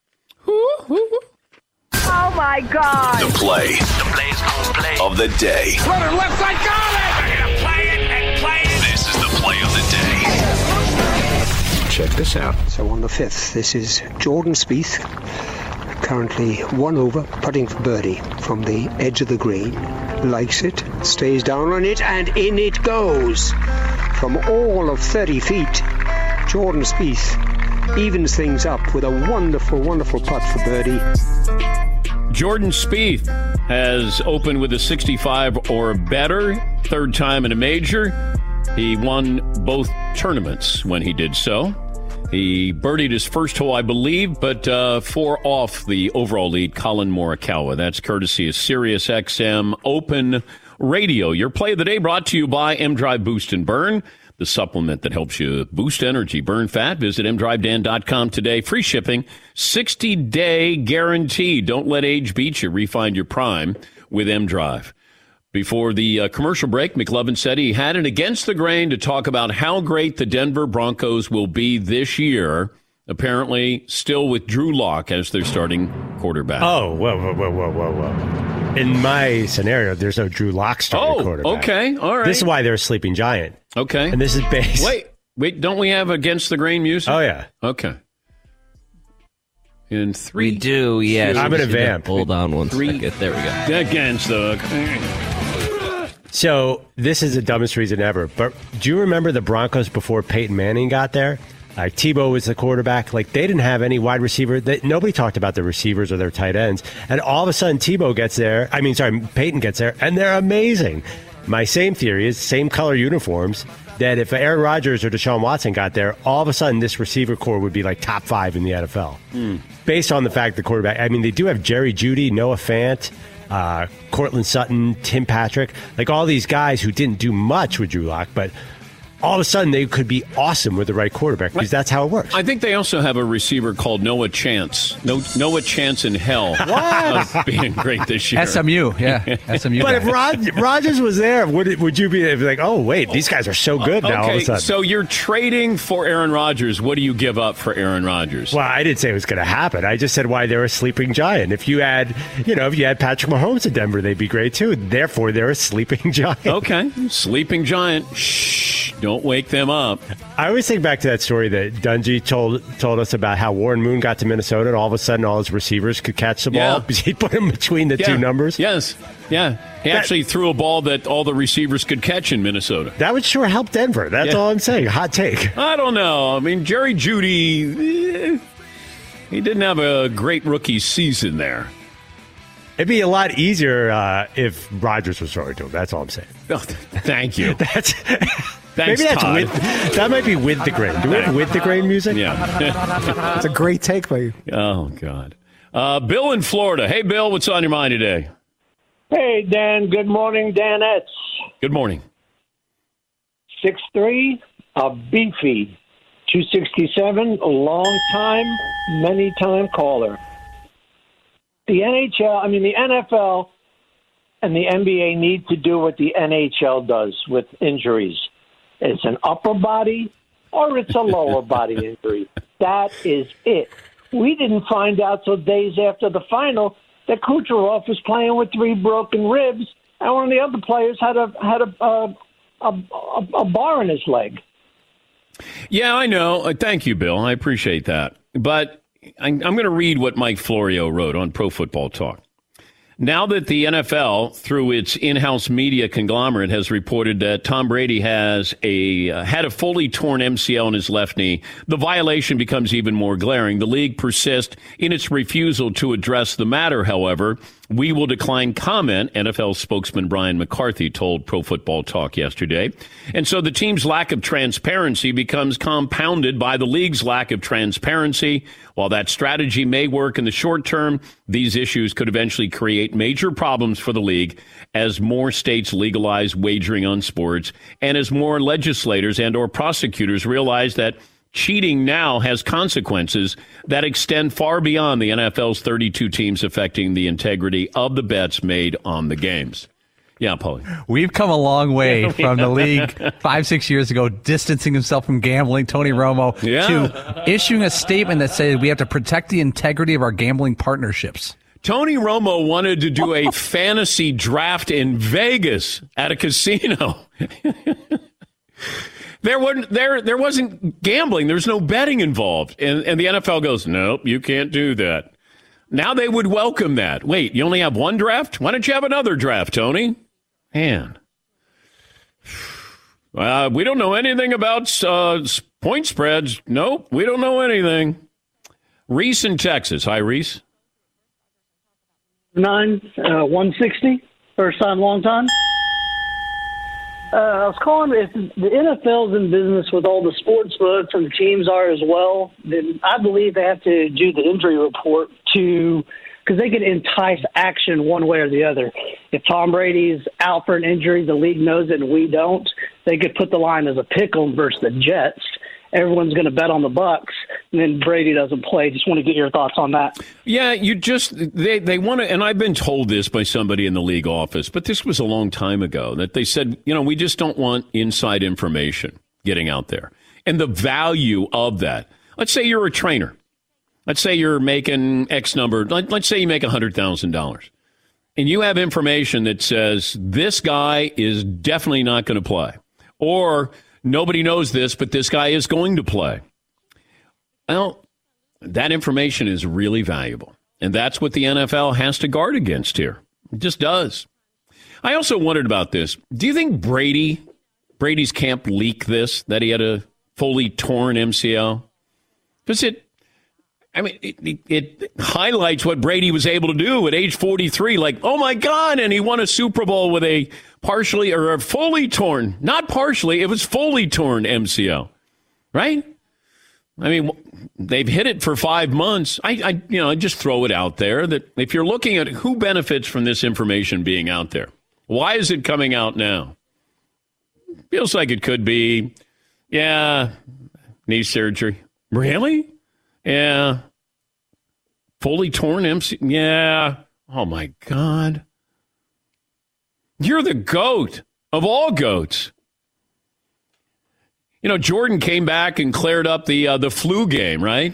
my God! The play, the play's gonna play of the day. Runner left side, got it! They're gonna play it and play it. This is the play of the day. Check this out. So on the fifth, this is Jordan Spieth, currently one over, putting for birdie from the edge of the green. Likes it, stays down on it, and in it goes. From all of thirty feet, Jordan Spieth evens things up with a wonderful, wonderful putt for birdie. Jordan Spieth has opened with a sixty-five or better, third time in a major. He won both tournaments when he did so. He birdied his first hole, I believe, but uh, four off the overall lead, Colin Morikawa. That's courtesy of Sirius X M Open Radio. Your play of the day brought to you by M-Drive Boost and Burn, the supplement that helps you boost energy, burn fat. Visit m drive dan dot com today. Free shipping, sixty-day guarantee. Don't let age beat you. Refine your prime with M-Drive. Before the uh, commercial break, McLovin said he had it against the grain to talk about how great the Denver Broncos will be this year. Apparently, still with Drew Lock as their starting quarterback. Oh, whoa, whoa, whoa, whoa, whoa, whoa. In my scenario, there's no Drew Lock starting oh, quarterback. Okay, all right. This is why they're a sleeping giant. Okay. And this is based. Wait, wait, don't we have against the grain music? Oh, yeah. Okay. In three. We do, yeah. I'm going to vamp. Hold on one three, second. There we go. Against the. So this is the dumbest reason ever. But do you remember the Broncos before Peyton Manning got there? Like Tebow was the quarterback. Like they didn't have any wide receiver. They, nobody talked about the receivers or their tight ends. And all of a sudden Tebow gets there. I mean, sorry, Peyton gets there, and they're amazing. My same theory is same color uniforms. That if Aaron Rodgers or Deshaun Watson got there, all of a sudden this receiver core would be like top five in the N F L. Mm. Based on the fact the quarterback, I mean, they do have Jerry Jeudy, Noah Fant, uh, Cortland Sutton, Tim Patrick, like all these guys who didn't do much with Drew Lock, but all of a sudden they could be awesome with the right quarterback because that's how it works. I think they also have a receiver called Noah Chance. No, Noah Chance in hell of being great this year. S M U, yeah. S M U. But if Rod, Rodgers was there, would it, would you be like, oh, wait, these guys are so good now okay, all of a sudden? So you're trading for Aaron Rodgers. What do you give up for Aaron Rodgers? Well, I didn't say it was going to happen. I just said why they're a sleeping giant. If you had, you know, if you had Patrick Mahomes in Denver, they'd be great too. Therefore, they're a sleeping giant. Okay, sleeping giant. Shh, don't wake them up. I always think back to that story that Dungy told told us about how Warren Moon got to Minnesota and all of a sudden all his receivers could catch the ball Yeah. because he put them between the Yeah. two numbers. Yes, yeah. He That- actually threw a ball that all the receivers could catch in Minnesota. That would sure help Denver. That's Yeah. all I'm saying. Hot take. I don't know. I mean, Jerry Jeudy, eh, he didn't have a great rookie season there. It'd be a lot easier uh, if Rodgers was throwing to him. That's all I'm saying. Oh, thank you. That's Thanks, maybe that's Todd. with, that might be with the grain. Do we have with the grain music? Yeah. It's a great take by you. Oh, God. Uh, Bill in Florida. Hey, Bill, what's on your mind today? Hey, Dan. Good morning, Danettes. Good morning. six three, a beefy, two sixty-seven, a long time, many time caller. The N H L, I mean, the N F L and the N B A need to do what the N H L does with injuries. It's an upper body or it's a lower body injury. That is it. We didn't find out till days after the final that Kucherov was playing with three broken ribs, and one of the other players had a had a a, a, a bar in his leg. Yeah, I know. Uh, thank you, Bill. I appreciate that. But I'm, I'm going to read what Mike Florio wrote on Pro Football Talk. Now that the N F L, through its in-house media conglomerate, has reported that Tom Brady has a uh, had a fully torn M C L in his left knee, the violation becomes even more glaring. The league persists in its refusal to address the matter, however. We will decline comment, N F L spokesman Brian McCarthy told Pro Football Talk yesterday. And so the team's lack of transparency becomes compounded by the league's lack of transparency. While that strategy may work in the short term, these issues could eventually create major problems for the league as more states legalize wagering on sports and as more legislators and or prosecutors realize that cheating now has consequences that extend far beyond the N F L's thirty-two teams, affecting the integrity of the bets made on the games. Yeah, Paulie. We've come a long way from the league five, six years ago, distancing himself from gambling, Tony Romo, Yeah. to issuing a statement that said we have to protect the integrity of our gambling partnerships. Tony Romo wanted to do a fantasy draft in Vegas at a casino. There wasn't there there wasn't gambling. There's no betting involved. And and the N F L goes, nope, you can't do that. Now they would welcome that. Wait, you only have one draft? Why don't you have another draft, Tony? Man. Uh, we don't know anything about uh, point spreads. Nope, we don't know anything. Reese in Texas. Hi, Reese. Nine, uh, one sixty. First time, long time. Uh, I was calling, if the N F L's in business with all the sports books and the teams are as well, then I believe they have to do the injury report to, because they can entice action one way or the other. If Tom Brady's out for an injury, the league knows it and we don't, they could put the line as a pick'em versus the Jets. Everyone's going to bet on the Bucks, and then Brady doesn't play. Just want to get your thoughts on that. Yeah, you just, they, they want to, and I've been told this by somebody in the league office, but this was a long time ago, that they said, you know, we just don't want inside information getting out there. And the value of that. Let's say you're a trainer. Let's say you're making X number. Let, let's say you make one hundred thousand dollars. And you have information that says, this guy is definitely not going to play. Or, nobody knows this, but this guy is going to play. Well, that information is really valuable. And that's what the N F L has to guard against here. It just does. I also wondered about this. Do you think Brady, Brady's camp leaked this, that he had a fully torn M C L? Because it, I mean, it, it, it highlights what Brady was able to do at age forty-three. Like, oh my God, and he won a Super Bowl with a partially or a fully torn, not partially, it was fully torn M C L, right? I mean, they've hit it for five months. I, I, you know, I just throw it out there that if you're looking at who benefits from this information being out there, why is it coming out now? Feels like it could be, yeah, knee surgery. Really? Yeah. Fully torn M C L? Yeah. Oh, my God. You're the GOAT of all GOATs. You know, Jordan came back and cleared up the uh, the flu game, right?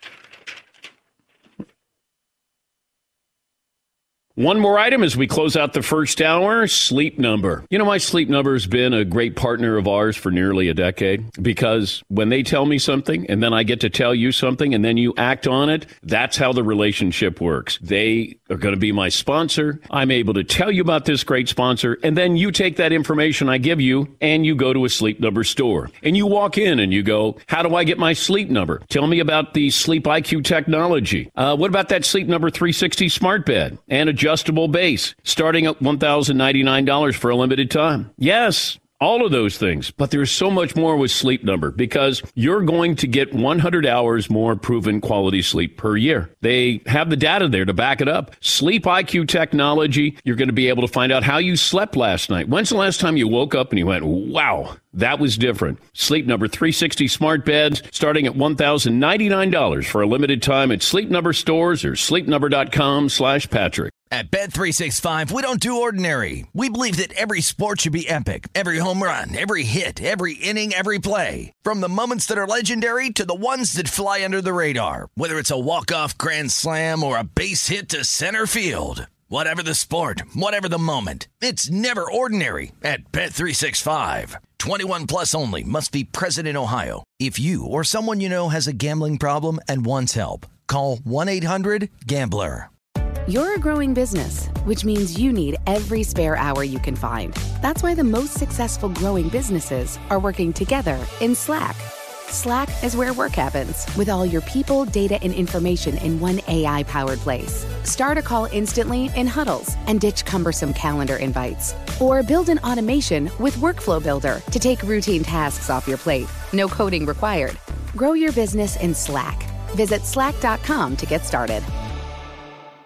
One more item as we close out the first hour, Sleep Number. You know, my Sleep Number has been a great partner of ours for nearly a decade because when they tell me something and then I get to tell you something and then you act on it, that's how the relationship works. They are going to be my sponsor. I'm able to tell you about this great sponsor, and then you take that information I give you and you go to a Sleep Number store. And you walk in and you go, how do I get my Sleep Number? Tell me about the Sleep I Q technology. Uh, what about that Sleep Number three sixty smart bed and adjustable base starting at one thousand ninety-nine dollars for a limited time? Yes, all of those things. But there's so much more with Sleep Number because you're going to get one hundred hours more proven quality sleep per year. They have the data there to back it up. Sleep I Q technology, you're going to be able to find out how you slept last night. When's the last time you woke up and you went, wow, that was different? Sleep Number three sixty smart beds starting at one thousand ninety-nine dollars for a limited time at Sleep Number stores or sleep number dot com slash Patrick. At Bet three sixty-five, we don't do ordinary. We believe that every sport should be epic. Every home run, every hit, every inning, every play. From the moments that are legendary to the ones that fly under the radar. Whether it's a walk-off grand slam or a base hit to center field. Whatever the sport, whatever the moment. It's never ordinary at Bet three sixty-five. twenty-one plus only. Must be present in Ohio. If you or someone you know has a gambling problem and wants help, call one eight hundred gambler. You're a growing business, which means you need every spare hour you can find. That's why the most successful growing businesses are working together in Slack. Slack is where work happens, with all your people, data, and information in one A I-powered place. Start a call instantly in huddles and ditch cumbersome calendar invites. Or build an automation with Workflow Builder to take routine tasks off your plate. No coding required. Grow your business in Slack. Visit slack dot com to get started.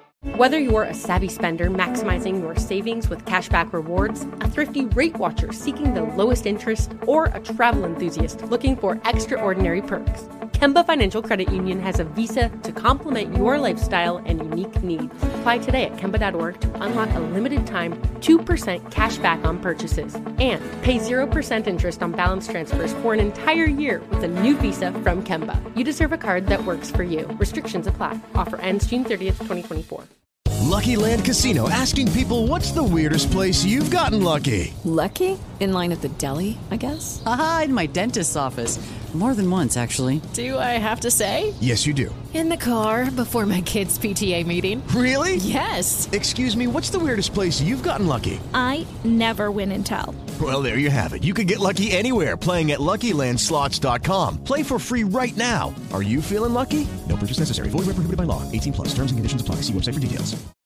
Whether you're a savvy spender maximizing your savings with cashback rewards, a thrifty rate watcher seeking the lowest interest, or a travel enthusiast looking for extraordinary perks, Kemba Financial Credit Union has a visa to complement your lifestyle and unique needs. Apply today at Kemba dot org to unlock a limited time two percent cash back on purchases and pay zero percent interest on balance transfers for an entire year with a new visa from Kemba. You deserve a card that works for you. Restrictions apply. Offer ends June thirtieth, twenty twenty-four. Lucky Land Casino, asking people, what's the weirdest place you've gotten lucky? Lucky? In line at the deli, I guess? Aha, in my dentist's office. More than once, actually. Do I have to say? Yes, you do. In the car before my kids' P T A meeting. Really? Yes. Excuse me, what's the weirdest place you've gotten lucky? I never win and tell. Well, there you have it. You can get lucky anywhere, playing at Lucky Land Slots dot com. Play for free right now. Are you feeling lucky? No purchase necessary. Void where prohibited by law. eighteen plus. Terms and conditions apply. See website for details.